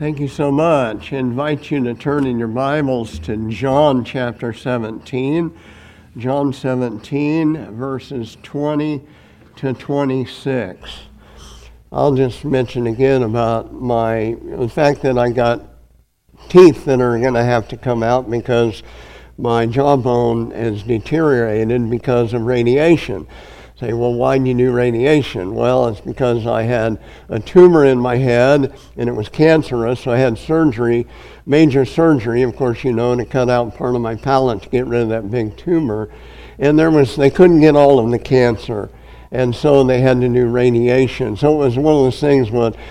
Thank you so much. I invite you to turn in your Bibles to John chapter 17. John 17, verses 20 to 26. I'll just mention again about the fact that I got teeth that are going to have to come out because my jawbone is deteriorated because of radiation. Say, well, why do you do radiation? Well, it's because I had a tumor in my head and it was cancerous, so I had surgery, major surgery, of course, to cut out part of my palate to get rid of that big tumor. And they couldn't get all of the cancer, and so they had to do radiation. So it was one of those things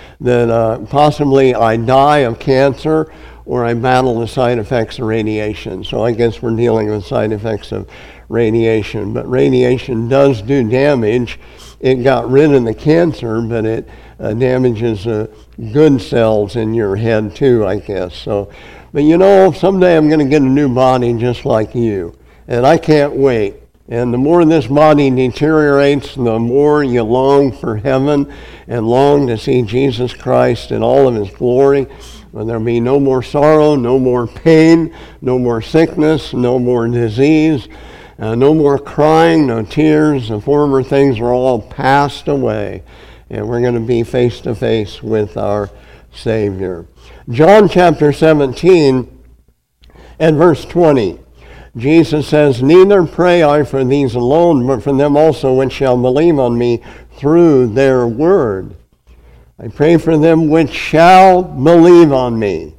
that possibly I die of cancer or I battle the side effects of radiation. So I guess we're dealing with side effects of radiation. But radiation does do damage. It got rid of the cancer, but it damages good cells in your head too, I guess. So, but someday I'm going to get a new body just like you. And I can't wait. And the more this body deteriorates, the more you long for heaven and long to see Jesus Christ in all of his glory. When there'll be no more sorrow, no more pain, no more sickness, no more disease, no more crying, no tears. The former things are all passed away. And we're going to be face to face with our Savior. John chapter 17 and verse 20. Jesus says, "Neither pray I for these alone, but for them also which shall believe on me through their word. I pray for them which shall believe on me,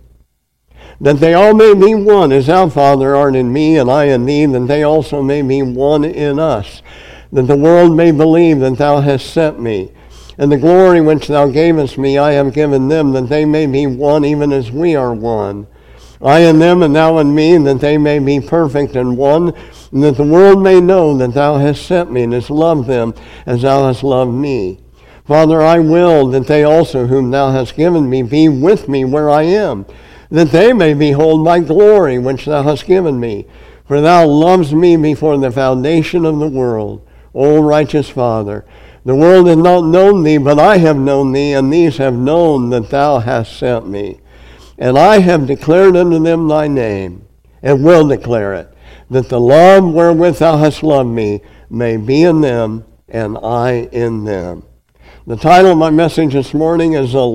that they all may be one, as thou, Father, art in me, and I in thee, that they also may be one in us, that the world may believe that thou hast sent me. And the glory which thou gavest me I have given them, that they may be one, even as we are one. I in them, and thou in me, that they may be perfect in one, and that the world may know that thou hast sent me, and hast loved them as thou hast loved me. Father, I will that they also whom thou hast given me be with me where I am, that they may behold my glory which thou hast given me. For thou lovest me before the foundation of the world. O righteous Father, the world hath not known thee, but I have known thee, and these have known that thou hast sent me. And I have declared unto them thy name, and will declare it, that the love wherewith thou hast loved me may be in them, and I in them." The title of my message this morning is that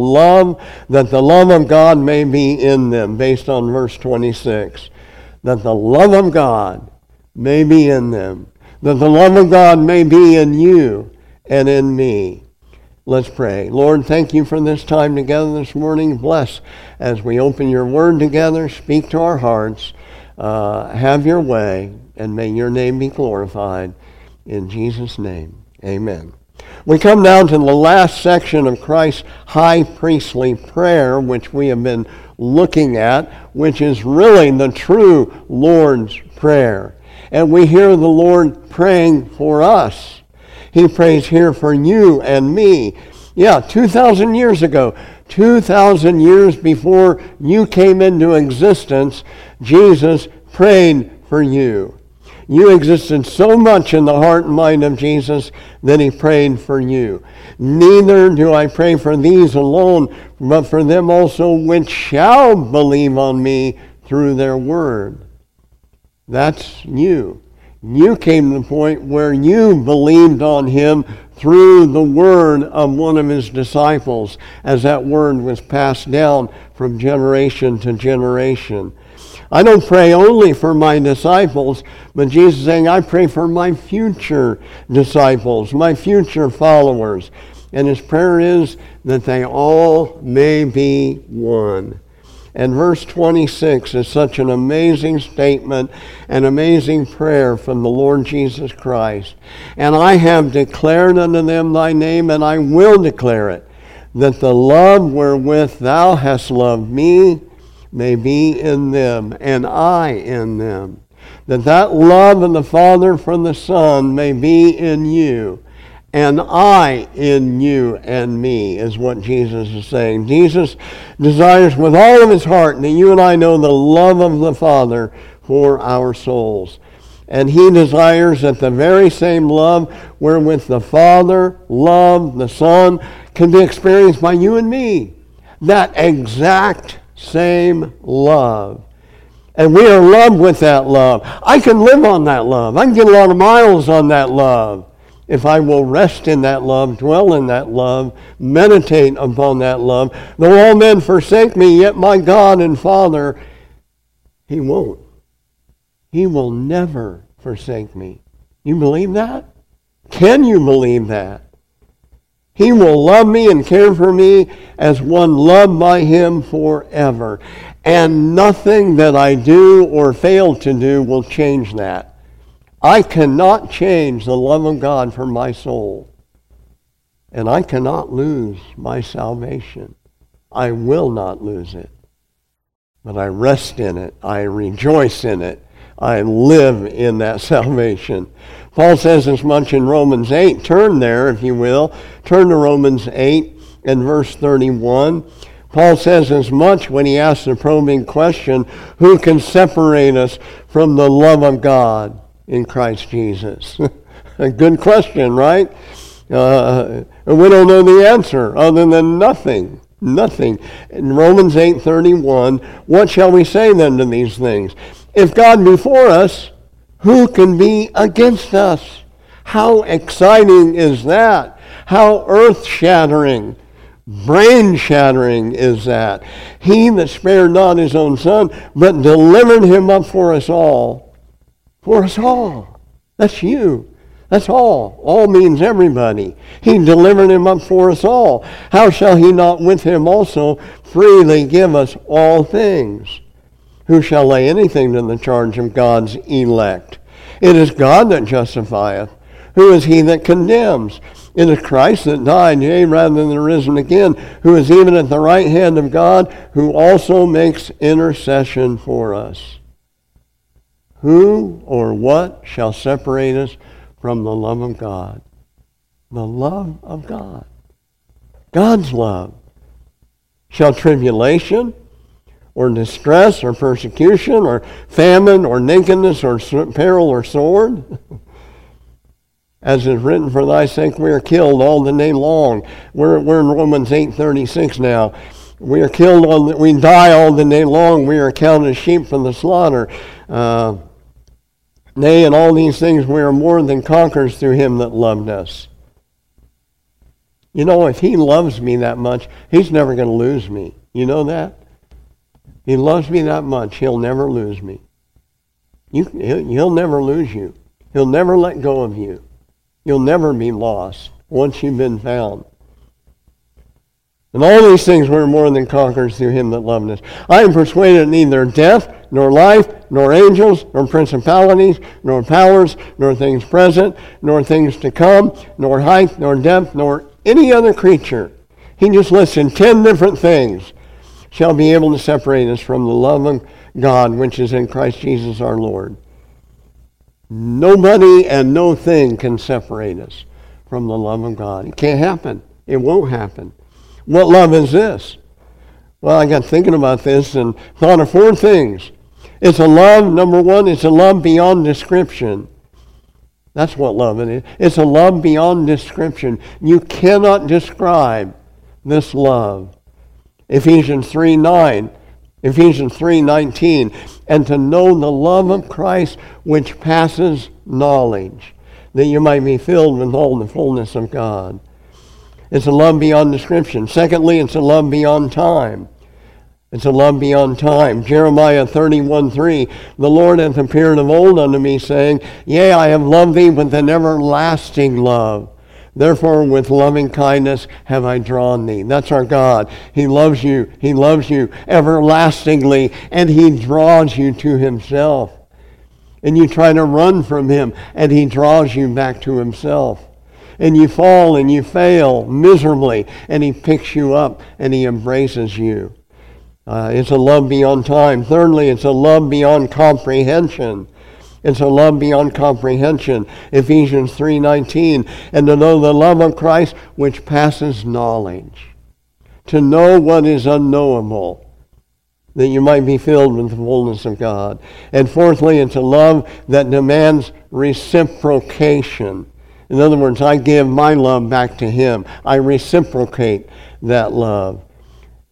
the love of God may be in them, based on verse 26. That the love of God may be in them. That the love of God may be in you and in me. Let's pray. Lord, thank you for this time together this morning. Bless as we open your word together. Speak to our hearts. Have your way, and may your name be glorified. In Jesus' name, amen. We come down to the last section of Christ's high priestly prayer, which we have been looking at, which is really the true Lord's Prayer. And we hear the Lord praying for us. He prays here for you and me. 2,000 years ago, 2,000 years before you came into existence, Jesus prayed for you. You existed so much in the heart and mind of Jesus that he prayed for you. "Neither do I pray for these alone, but for them also which shall believe on me through their word." That's you. You came to the point where you believed on him through the word of one of his disciples, as that word was passed down from generation to generation. I don't pray only for my disciples, but Jesus is saying, I pray for my future disciples, my future followers. And his prayer is that they all may be one. And verse 26 is such an amazing statement, an amazing prayer from the Lord Jesus Christ. "And I have declared unto them thy name, and I will declare it, that the love wherewith thou hast loved me may be in them, and I in them. That love of the Father for the Son may be in you, and I in you and me," is what Jesus is saying. Jesus desires with all of his heart that you and I know the love of the Father for our souls. And he desires that the very same love wherewith the Father loved the Son can be experienced by you and me. That exact same love. And we are loved with that love. I can live on that love. I can get a lot of miles on that love if I will rest in that love, dwell in that love, meditate upon that love. Though all men forsake me, yet my God and Father, He won't. He will never forsake me. You believe that? Can you believe that? He will love me and care for me as one loved by Him forever. And nothing that I do or fail to do will change that. I cannot change the love of God for my soul. And I cannot lose my salvation. I will not lose it. But I rest in it. I rejoice in it. I live in that salvation. Paul says as much in Romans 8. Turn there, if you will. Turn to Romans 8 and verse 31. Paul says as much when he asks the probing question, who can separate us from the love of God in Christ Jesus? A good question, right? We don't know the answer other than nothing. Nothing. In Romans 8:31, what shall we say then to these things? If God be for us, who can be against us? How exciting is that? How earth-shattering, brain-shattering is that? He that spared not his own Son, but delivered him up for us all. For us all. That's you. That's all. All means everybody. He delivered him up for us all. How shall he not with him also freely give us all things? Who shall lay anything to the charge of God's elect? It is God that justifieth. Who is he that condemns? It is Christ that died, yea, rather than risen again, who is even at the right hand of God, who also makes intercession for us. Who or what shall separate us from the love of God? The love of God. God's love. Shall tribulation, or distress, or persecution, or famine, or nakedness, or peril, or sword? As is written, for thy sake we are killed all the day long. We're in Romans 8:36 now. We are killed, we die all the day long. We are counted as sheep for the slaughter. Nay, in all these things we are more than conquerors through him that loved us. You know, if he loves me that much, he's never going to lose me. You know that? He loves me that much, he'll never lose me. He'll never lose you. He'll never let go of you. You'll never be lost once you've been found. And all these things we're more than conquerors through him that loved us. I am persuaded that neither death, nor life, nor angels, nor principalities, nor powers, nor things present, nor things to come, nor height, nor depth, nor any other creature. He just listed 10 different things shall be able to separate us from the love of God which is in Christ Jesus our Lord. Nobody and no thing can separate us from the love of God. It can't happen. It won't happen. What love is this? Well, I got thinking about this and thought of 4 things. It's a love, number 1, it's a love beyond description. That's what love it is. It's a love beyond description. You cannot describe this love. Ephesians 3:9, Ephesians 3:19, and to know the love of Christ which passes knowledge, that you might be filled with all the fullness of God. It's a love beyond description. Secondly, it's a love beyond time. It's a love beyond time. Jeremiah 31:3, the Lord hath appeared of old unto me, saying, Yea, I have loved thee with an everlasting love. Therefore with loving kindness have I drawn thee. That's our God. He loves you. He loves you everlastingly, and he draws you to himself. And you try to run from him, and he draws you back to himself. And you fall and you fail miserably, and he picks you up and he embraces you. It's a love beyond time. Thirdly, it's a love beyond comprehension. It's a love beyond comprehension. Ephesians 3:19, and to know the love of Christ which passes knowledge. To know what is unknowable, that you might be filled with the fullness of God. And fourthly, it's a love that demands reciprocation. In other words, I give my love back to him. I reciprocate that love.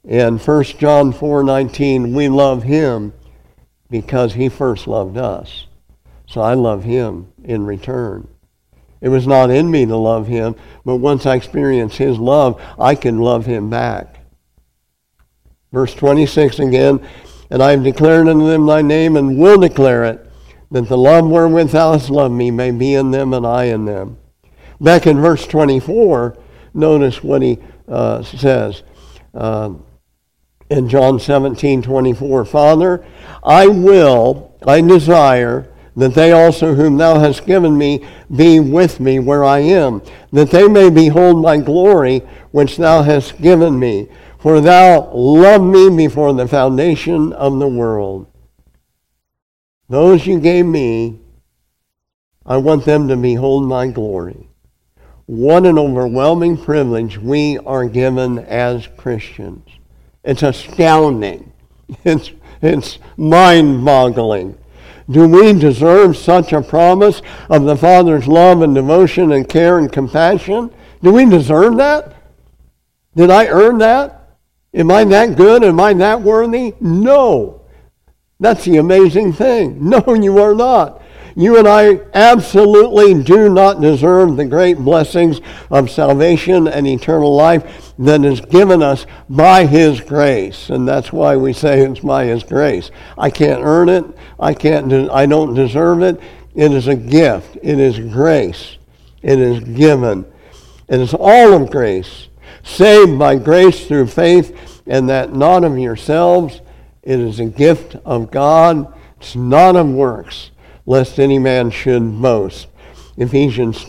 In 1 John 4:19, we love him because he first loved us. So I love him in return. It was not in me to love him, but once I experience his love, I can love him back. Verse 26 again, and I have declared unto them thy name, and will declare it, that the love wherewith thou hast loved me may be in them, and I in them. Back in verse 24, notice what he says in John 17:24. Father, I desire that they also whom thou hast given me be with me where I am, that they may behold my glory which thou hast given me. For thou loved me before the foundation of the world. Those you gave me, I want them to behold my glory. What an overwhelming privilege we are given as Christians. It's astounding. It's mind-boggling. Do we deserve such a promise of the Father's love and devotion and care and compassion? Do we deserve that? Did I earn that? Am I that good? Am I that worthy? No. That's the amazing thing. No, you are not. You and I absolutely do not deserve the great blessings of salvation and eternal life that is given us by his grace. And that's why we say it's by his grace. I can't earn it. I don't deserve it. It is a gift. It is grace. It is given. It is all of grace. Saved by grace through faith, and that not of yourselves. It is a gift of God. It's not of works, lest any man should boast. Ephesians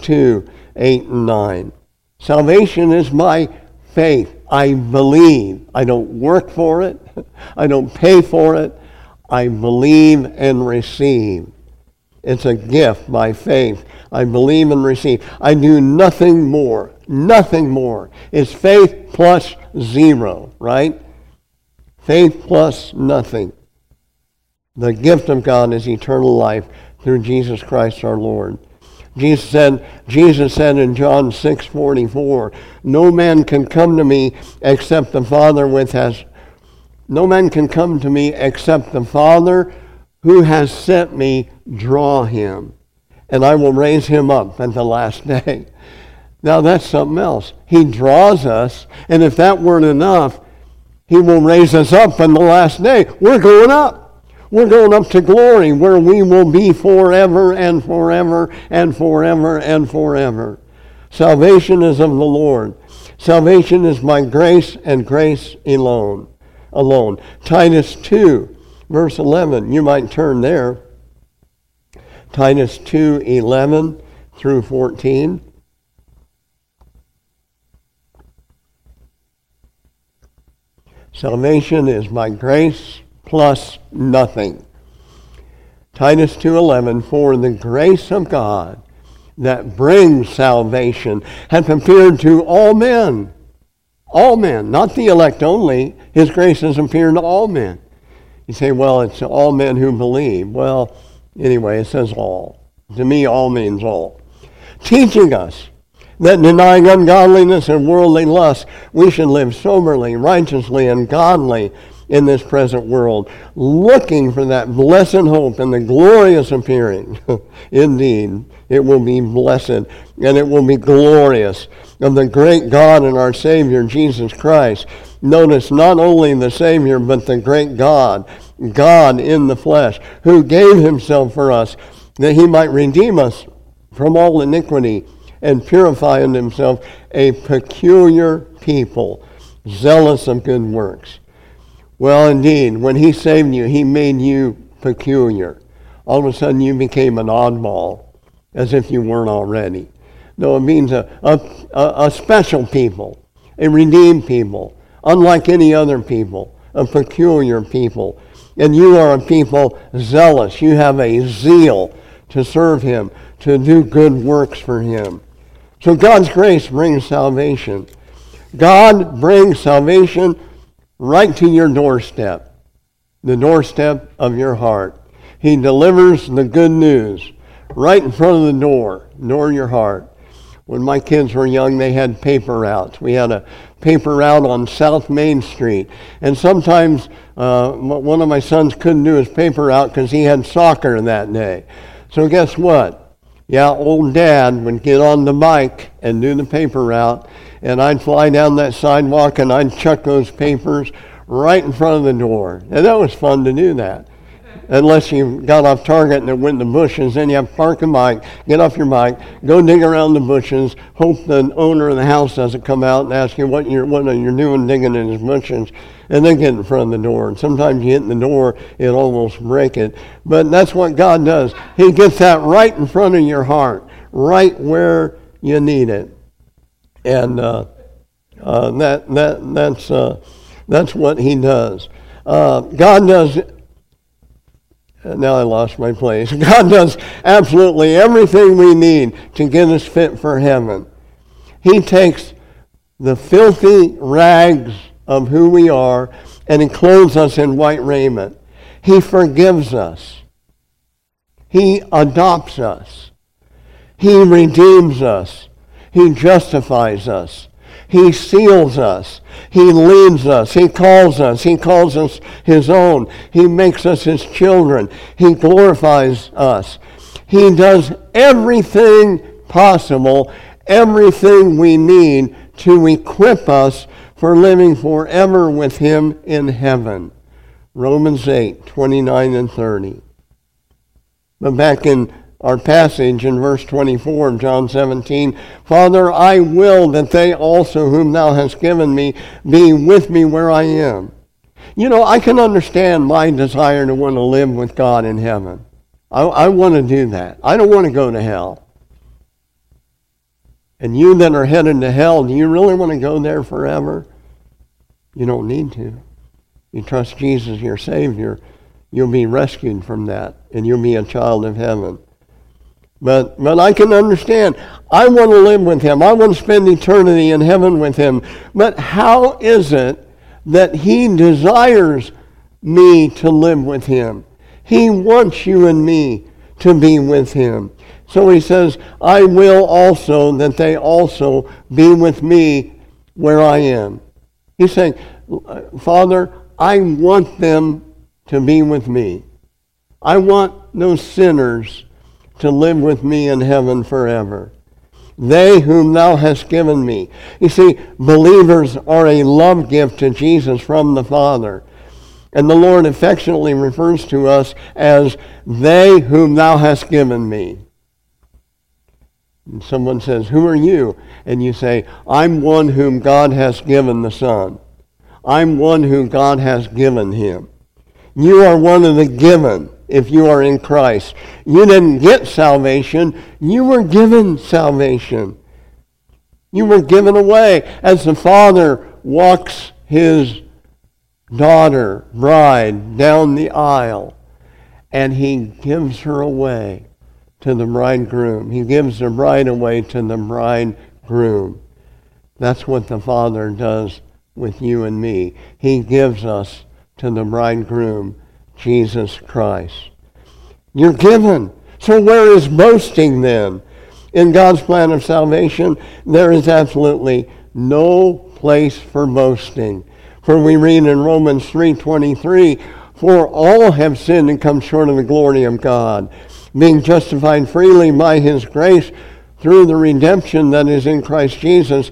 2:8-9. Salvation is my faith. I believe. I don't work for it. I don't pay for it. I believe and receive. It's a gift by faith. I believe and receive. I do nothing more. Nothing more. It's faith plus zero, right? Faith plus nothing. The gift of God is eternal life through Jesus Christ our Lord. Jesus said in John 6:44, no man can come to me except the Father who has sent me draw him, and I will raise him up at the last day. Now that's something else. He draws us, and if that weren't enough, he will raise us up on the last day. We're going up. We're going up to glory where we will be forever and forever and forever and forever. Salvation is of the Lord. Salvation is by grace and grace alone. Titus 2, verse 11. You might turn there. Titus 2:11 through 14. Salvation is by grace plus nothing. Titus 2:11, for the grace of God that brings salvation hath appeared to all men. All men, not the elect only. His grace has appeared to all men. You say, well, it's all men who believe. Well, anyway, it says all. To me, all means all. Teaching us that denying ungodliness and worldly lust, we should live soberly, righteously, and godly in this present world, looking for that blessed hope and the glorious appearing. Indeed, it will be blessed and it will be glorious of the great God and our Savior, Jesus Christ. Notice not only the Savior, but the great God, God in the flesh, who gave himself for us, that he might redeem us from all iniquity and purify in himself a peculiar people, zealous of good works. Well, indeed, when he saved you, he made you peculiar. All of a sudden, you became an oddball, as if you weren't already. No, it means a special people, a redeemed people, unlike any other people, a peculiar people. And you are a people zealous. You have a zeal to serve him, to do good works for him. So God's grace brings salvation. God brings salvation right to your doorstep, the doorstep of your heart. He delivers the good news right in front of the door of your heart. When my kids were young, they had paper routes. We had a paper route on South Main Street. And sometimes one of my sons couldn't do his paper route because he had soccer that day. So guess what? Yeah, old Dad would get on the bike and do the paper route, and I'd fly down that sidewalk and I'd chuck those papers right in front of the door. And that was fun to do that. Unless you got off target and it went in the bushes, then you have to park a bike, get off your bike, go dig around the bushes, hope the owner of the house doesn't come out and ask you what you're doing digging in his bushes, and then get in front of the door. And sometimes you hit in the door, it almost break it. But that's what God does. He gets that right in front of your heart, right where you need it. And that's what he does. God does. Now I lost my place. God does absolutely everything we need to get us fit for heaven. He takes the filthy rags of who we are and He clothes us in white raiment. He forgives us. He adopts us. He redeems us. He justifies us. He seals us. He leads us. He calls us. He calls us His own. He makes us His children. He glorifies us. He does everything possible, everything we need to equip us for living forever with Him in heaven. Romans 8:29 and 30. But back in our passage in verse 24 of John 17, Father, I will that they also whom thou hast given me be with me where I am. You know, I can understand my desire to want to live with God in heaven. I want to do that. I don't want to go to hell. And you that are headed to hell, do you really want to go there forever? You don't need to. You trust Jesus, your Savior, you'll be rescued from that, and you'll be a child of heaven. But I can understand. I want to live with Him. I want to spend eternity in heaven with Him. But how is it that He desires me to live with Him? He wants you and me to be with Him. So He says, I will also that they also be with me where I am. He's saying, Father, I want them to be with me. I want those sinners to live with me in heaven forever. They whom thou hast given me. You see, believers are a love gift to Jesus from the Father. And the Lord affectionately refers to us as they whom thou hast given me. And someone says, who are you? And you say, I'm one whom God has given the Son. I'm one who God has given Him. You are one of the given. If you are in Christ, you didn't get salvation, you were given salvation. You were given away as the Father walks His daughter, bride, down the aisle, and He gives her away to the bridegroom. He gives the bride away to the bridegroom. That's what the Father does with you and me. He gives us to the bridegroom, Jesus Christ. You're given. So where is boasting then? In God's plan of salvation, there is absolutely no place for boasting. For we read in Romans 3:23, for all have sinned and come short of the glory of God, being justified freely by His grace through the redemption that is in Christ Jesus,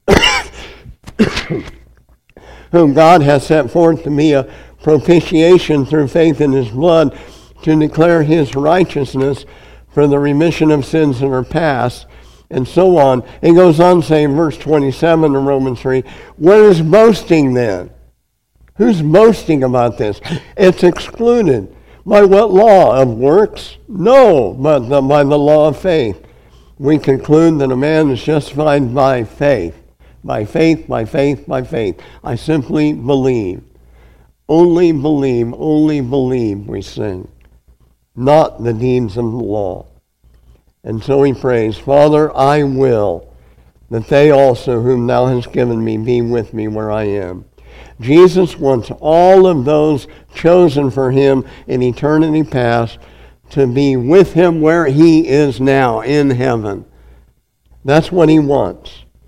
whom God has set forth to be a propitiation through faith in His blood, to declare His righteousness for the remission of sins that are past, and so on. It goes on saying, verse 27 of Romans 3, where is boasting then? Who's boasting about this? It's excluded. By what law? Of works? No, but by the law of faith. We conclude that a man is justified by faith. By faith, by faith, by faith. I simply believe. Only believe, we sing. Not the deeds of the law. And so he prays, Father, I will that they also whom thou hast given me be with me where I am. Jesus wants all of those chosen for Him in eternity past to be with Him where He is now, in heaven. That's what He wants.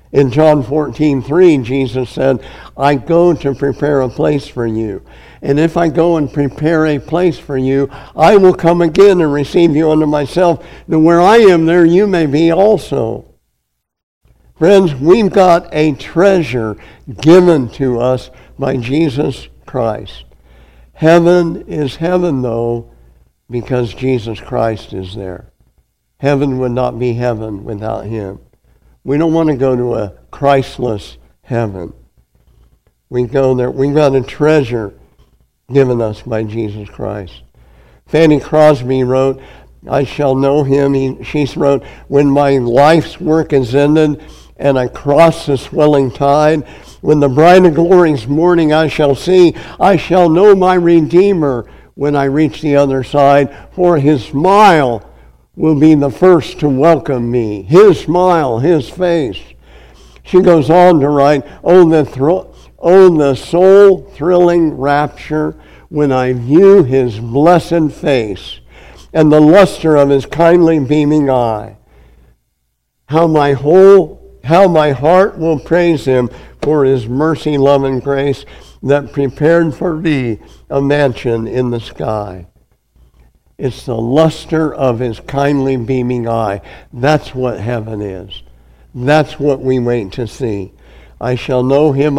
In John 14:3, Jesus said, I go to prepare a place for you. And if I go and prepare a place for you, I will come again and receive you unto myself, that where I am, there you may be also. Friends, we've got a treasure given to us by Jesus Christ. Heaven is heaven, though, because Jesus Christ is there. Heaven would not be heaven without him. We don't want to go to a Christless heaven. We go there. We've got a treasure given us by Jesus Christ. Fanny Crosby wrote, I shall know him. She wrote, when my life's work is ended and I cross the swelling tide, when the bride of glory's morning I shall see, I shall know my Redeemer when I reach the other side, for his smile will be the first to welcome me. His smile, his face. She goes on to write, oh, the soul-thrilling rapture when I view his blessed face and the luster of his kindly beaming eye. How my heart will praise him for his mercy, love, and grace that prepared for me a mansion in the sky. It's the luster of his kindly beaming eye. That's what heaven is. That's what we wait to see. I shall know him,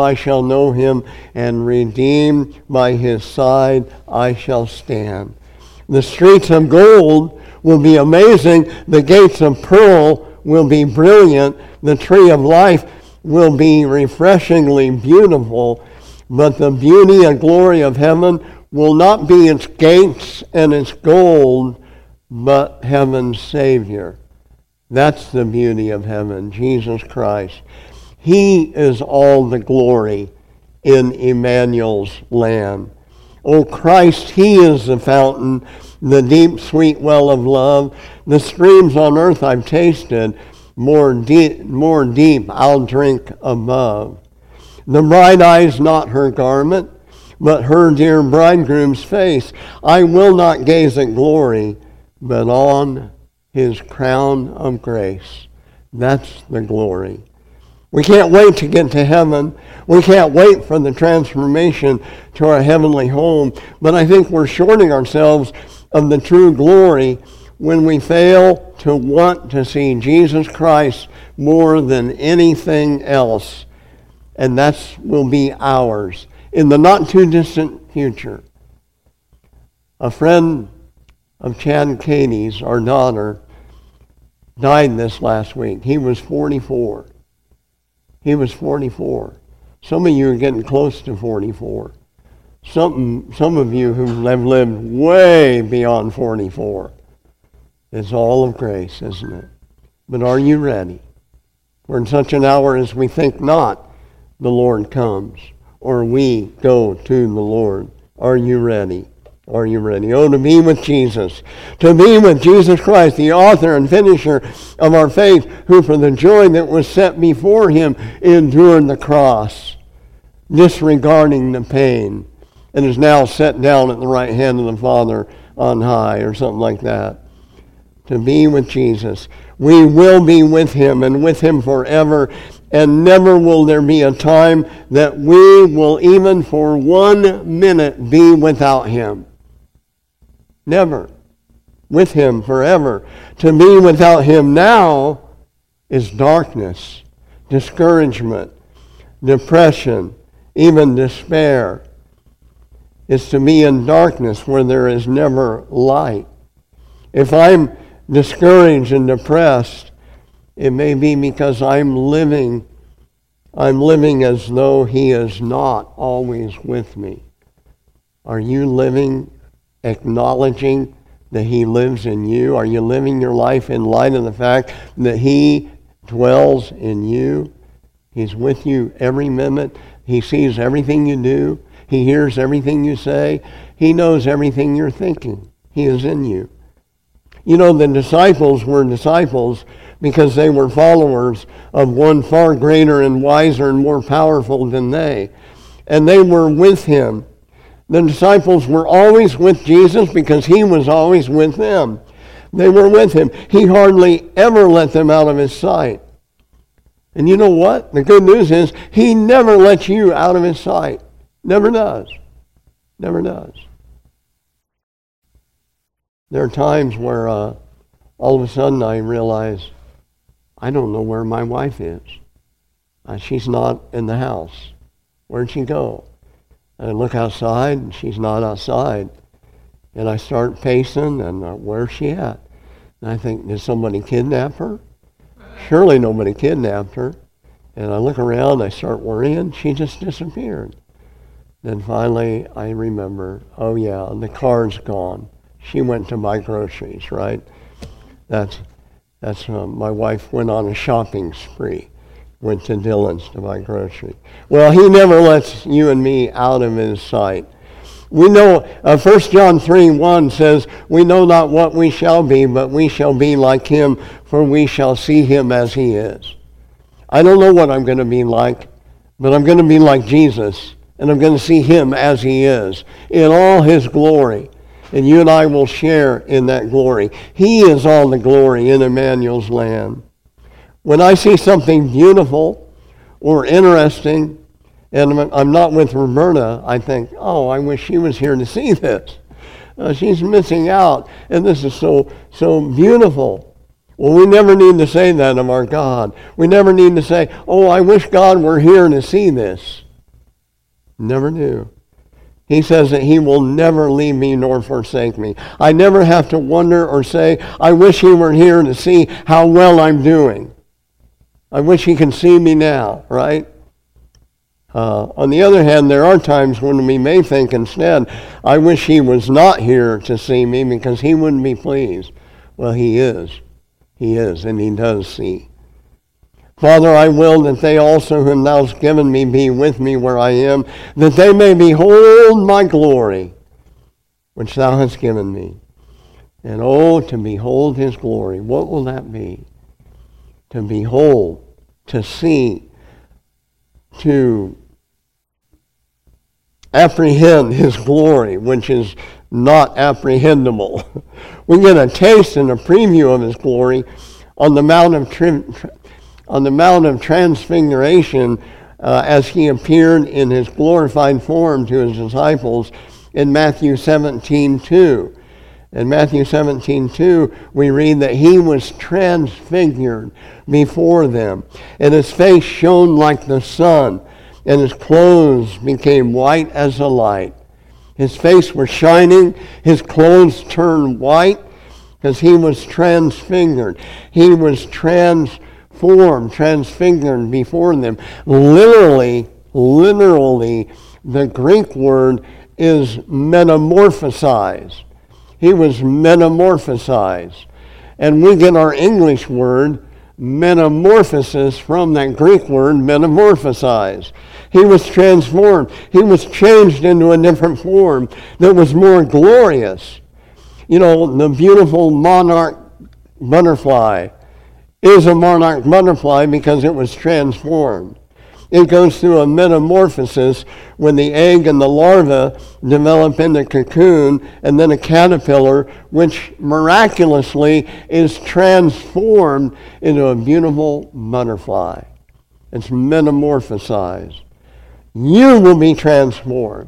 and redeemed by his side I shall stand. The streets of gold will be amazing. The gates of pearl will be brilliant. The tree of life will be refreshingly beautiful. But the beauty and glory of heaven will not be its gates and its gold, but heaven's Savior. That's the beauty of heaven, Jesus Christ. He is all the glory in Emmanuel's land. O Christ, he is the fountain, the deep, sweet well of love. The streams on earth I've tasted, more deep I'll drink above. The bride eyes not her garment, but her dear bridegroom's face. I will not gaze at glory, but on his crown of grace. That's the glory. We can't wait to get to heaven. We can't wait for the transformation to our heavenly home. But I think we're shorting ourselves of the true glory when we fail to want to see Jesus Christ more than anything else. And that will be ours in the not too distant future. A friend of Chad Katie's, our daughter, died this last week. He was 44. He was 44. Some of you are getting close to 44. Some of you who have lived way beyond 44. It's all of grace, isn't it? But are you ready? For in such an hour as we think not, the Lord comes, or we go to the Lord. Are you ready? Are you ready? Oh, to be with Jesus. To be with Jesus Christ, the author and finisher of our faith, who for the joy that was set before him endured the cross, disregarding the pain, and is now set down at the right hand of the Father on high, or something like that. To be with Jesus. We will be with him and with him forever, and never will there be a time that we will even for 1 minute be without him. Never. With him forever. To be without him now is darkness, discouragement, depression, even despair. It's to be in darkness where there is never light. If I'm discouraged and depressed, it may be because I'm living as though he is not always with me. Are you living acknowledging that he lives in you? Are you living your life in light of the fact that he dwells in you? He's with you every minute. He sees everything you do. He hears everything you say. He knows everything you're thinking. He is in you. You know, the disciples were disciples because they were followers of one far greater and wiser and more powerful than they. And they were with him. The disciples were always with Jesus because he was always with them. They were with him. He hardly ever let them out of his sight. And you know what? The good news is he never lets you out of his sight. Never does. Never does. There are times where all of a sudden I realize I don't know where my wife is. She's not in the house. Where'd she go? And I look outside and she's not outside. And I start pacing and where's she at? And I think, did somebody kidnap her? Surely nobody kidnapped her. And I look around, I start worrying, she just disappeared. Then finally I remember, oh yeah, the car's gone. She went to buy groceries, right? That's my wife went on a shopping spree, went to Dillon's to buy groceries. Well, he never lets you and me out of his sight. We know, 1 John 3:1 says, we know not what we shall be, but we shall be like him, for we shall see him as he is. I don't know what I'm going to be like, but I'm going to be like Jesus, and I'm going to see him as he is, in all his glory. And you and I will share in that glory. He is all the glory in Emmanuel's land. When I see something beautiful or interesting, and I'm not with Roberta, I think, oh, I wish she was here to see this. She's missing out, and this is so beautiful. Well, we never need to say that of our God. We never need to say, oh, I wish God were here to see this. Never do. He says that he will never leave me nor forsake me. I never have to wonder or say, I wish he were here to see how well I'm doing. I wish he can see me now, right? On the other hand, there are times when we may think instead, I wish he was not here to see me because he wouldn't be pleased. Well, he is. He is, and he does see. Father, I will that they also whom thou hast given me be with me where I am, that they may behold my glory, which thou hast given me. And oh, to behold his glory, what will that be? To behold, to see, to apprehend his glory, which is not apprehendable. We get a taste and a preview of his glory on the Mount of Transfiguration as he appeared in his glorified form to his disciples in Matthew 17:2. In Matthew 17:2, we read that he was transfigured before them, and his face shone like the sun, and his clothes became white as a light. His face was shining, his clothes turned white, because he was transfigured. He was transformed, transfigured before them. Literally, the Greek word is metamorphosized. He was metamorphosized. And we get our English word metamorphosis from that Greek word metamorphosized. He was transformed. He was changed into a different form that was more glorious. You know, the beautiful monarch butterfly is a monarch butterfly because it was transformed. It goes through a metamorphosis when the egg and the larva develop into a cocoon and then a caterpillar, which miraculously is transformed into a beautiful butterfly. It's metamorphosized. You will be transformed,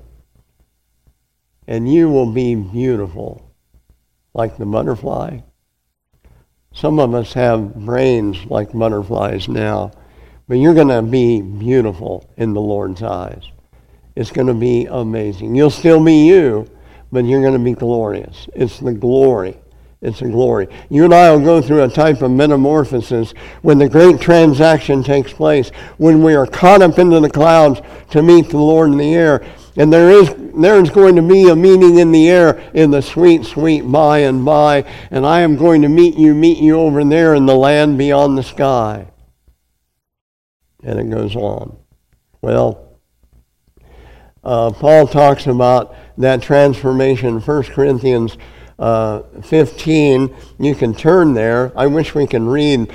and you will be beautiful, like the butterfly. Some of us have brains like butterflies now, but you're going to be beautiful in the Lord's eyes. It's going to be amazing. You'll still be you, but you're going to be glorious. It's the glory. It's a glory. You and I will go through a type of metamorphosis when the great transaction takes place, when we are caught up into the clouds to meet the Lord in the air. And there is going to be a meeting in the air in the sweet, sweet by and by. And I am going to meet you over there in the land beyond the sky. And it goes on. Well, Paul talks about that transformation in 1 Corinthians 15. You can turn there. I wish we can read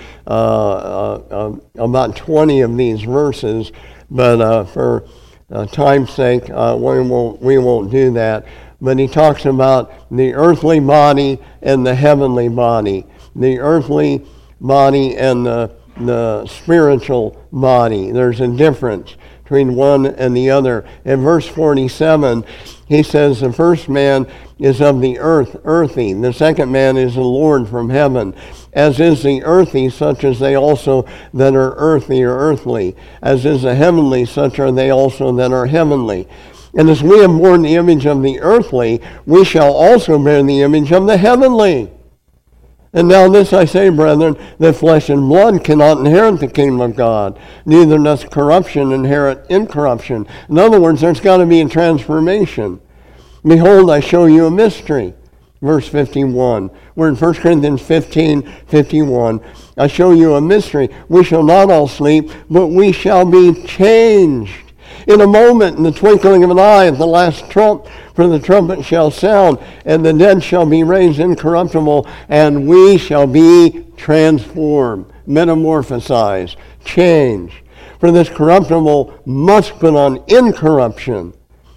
about 20 of these verses, but for time's sake, we won't do that. But he talks about the earthly body and the heavenly body. The earthly body and the the spiritual body. There's a difference between one and the other. In verse 47, he says the first man is of the earth, earthy. The second man is the Lord from heaven. As is the earthy, such as they also that are earthy or earthly. As is the heavenly, such are they also that are heavenly. And as we have borne the image of the earthly, we shall also bear the image of the heavenly. And now this I say, brethren, that flesh and blood cannot inherit the kingdom of God, neither does corruption inherit incorruption. In other words, there's got to be a transformation. Behold, I show you a mystery. Verse 51. We're in 1 Corinthians 15:51. I show you a mystery. We shall not all sleep, but we shall be changed. In a moment, in the twinkling of an eye, at the last trump, for the trumpet shall sound, and the dead shall be raised incorruptible, and we shall be transformed, metamorphosized, changed. For this corruptible must put on incorruption.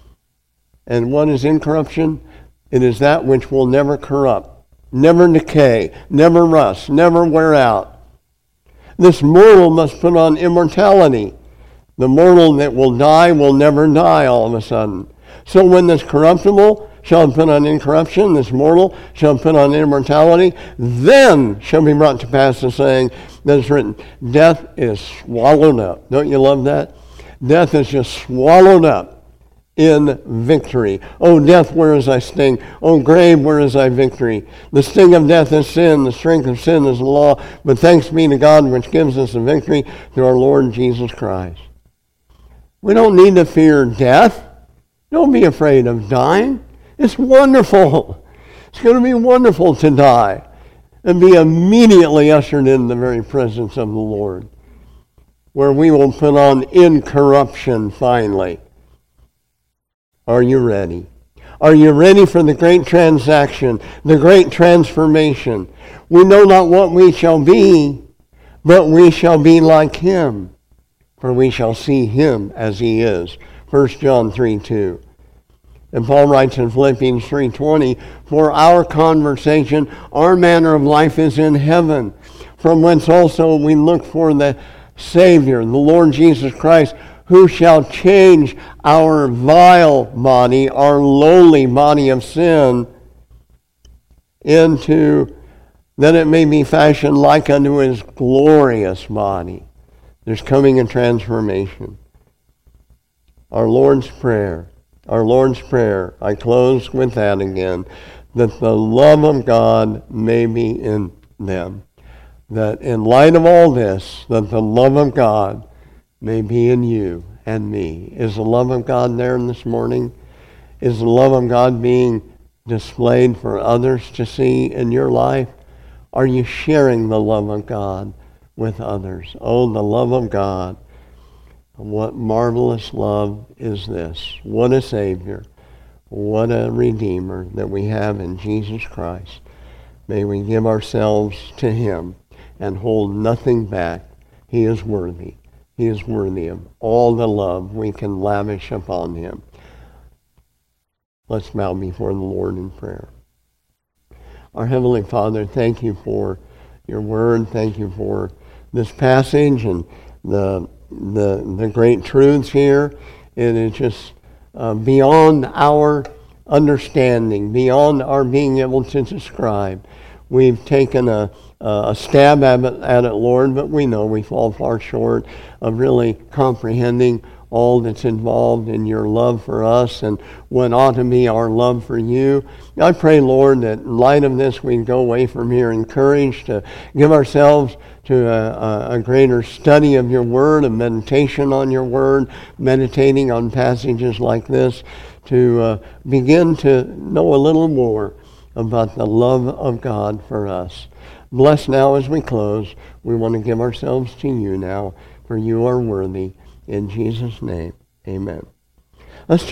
And what is incorruption? It is that which will never corrupt, never decay, never rust, never wear out. This mortal must put on immortality. The mortal that will die will never die all of a sudden. So when this corruptible shall put on incorruption, this mortal shall put on immortality, then shall be brought to pass the saying that is written, death is swallowed up. Don't you love that? Death is just swallowed up in victory. Oh, death, where is thy sting? Oh, grave, where is thy victory? The sting of death is sin. The strength of sin is the law. But thanks be to God, which gives us the victory through our Lord Jesus Christ. We don't need to fear death. Don't be afraid of dying. It's wonderful. It's going to be wonderful to die and be immediately ushered in the very presence of the Lord, where we will put on incorruption finally. Are you ready? Are you ready for the great transaction, the great transformation? We know not what we shall be, but we shall be like him. For we shall see him as he is. 1 John 3:2. And Paul writes in Philippians 3:20, for our conversation, our manner of life is in heaven, from whence also we look for the Savior, the Lord Jesus Christ, who shall change our vile body, our lowly body of sin, into that it may be fashioned like unto his glorious body. There's coming a transformation. Our Lord's Prayer, I close with that again, that the love of God may be in them. That in light of all this, that the love of God may be in you and me. Is the love of God there this morning? Is the love of God being displayed for others to see in your life? Are you sharing the love of God with others? Oh, the love of God. What marvelous love is this. What a Savior. What a Redeemer that we have in Jesus Christ. May we give ourselves to him and hold nothing back. He is worthy. He is worthy of all the love we can lavish upon him. Let's bow before the Lord in prayer. Our Heavenly Father, thank you for your word. Thank you for this passage and the great truths here. It is just beyond our understanding, beyond our being able to describe. We've taken a stab at it, Lord, but we know we fall far short of really comprehending all that's involved in your love for us and what ought to be our love for you. I pray, Lord, that in light of this we go away from here encouraged to give ourselves to a greater study of your word, a meditation on your word, meditating on passages like this, to begin to know a little more about the love of God for us. Bless now as we close. We want to give ourselves to you now, for you are worthy. In Jesus' name, amen. Let's